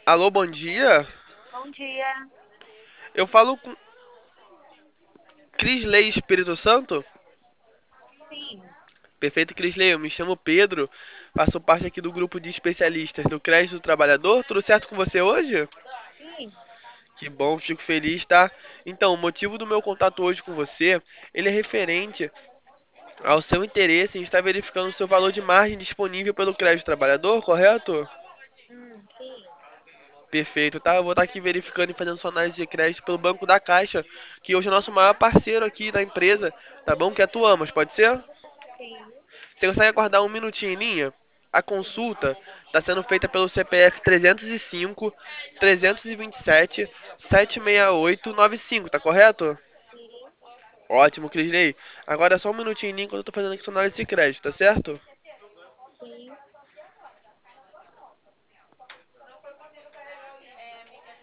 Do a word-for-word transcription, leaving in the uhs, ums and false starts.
Alô, bom dia. Bom dia. Eu falo com Crisley Espírito Santo. Sim, Perfeito, Crisley. Eu me chamo Pedro. Faço parte aqui do grupo de especialistas do Crédito do Trabalhador. Tudo certo com você hoje? sim. Que bom, fico feliz, tá? Então, o motivo do meu contato hoje com você, ele é referente ao seu interesse em estar verificando o seu valor de margem disponível pelo Crédito do Trabalhador, correto? Hum, sim, Perfeito, tá? Eu vou estar aqui verificando e fazendo sua análise de crédito pelo Banco da Caixa, que hoje é o nosso maior parceiro aqui da empresa, tá bom? Que atuamos, pode ser? sim, Você consegue aguardar um minutinho em linha? A sim, consulta está sendo feita pelo C P F trezentos e cinco, trezentos e vinte e sete, setecentos e sessenta e oito, noventa e cinco, tá correto? sim. Ótimo, Crisley. Agora é só um minutinho em linha enquanto eu tô fazendo aqui sua análise de crédito, tá certo?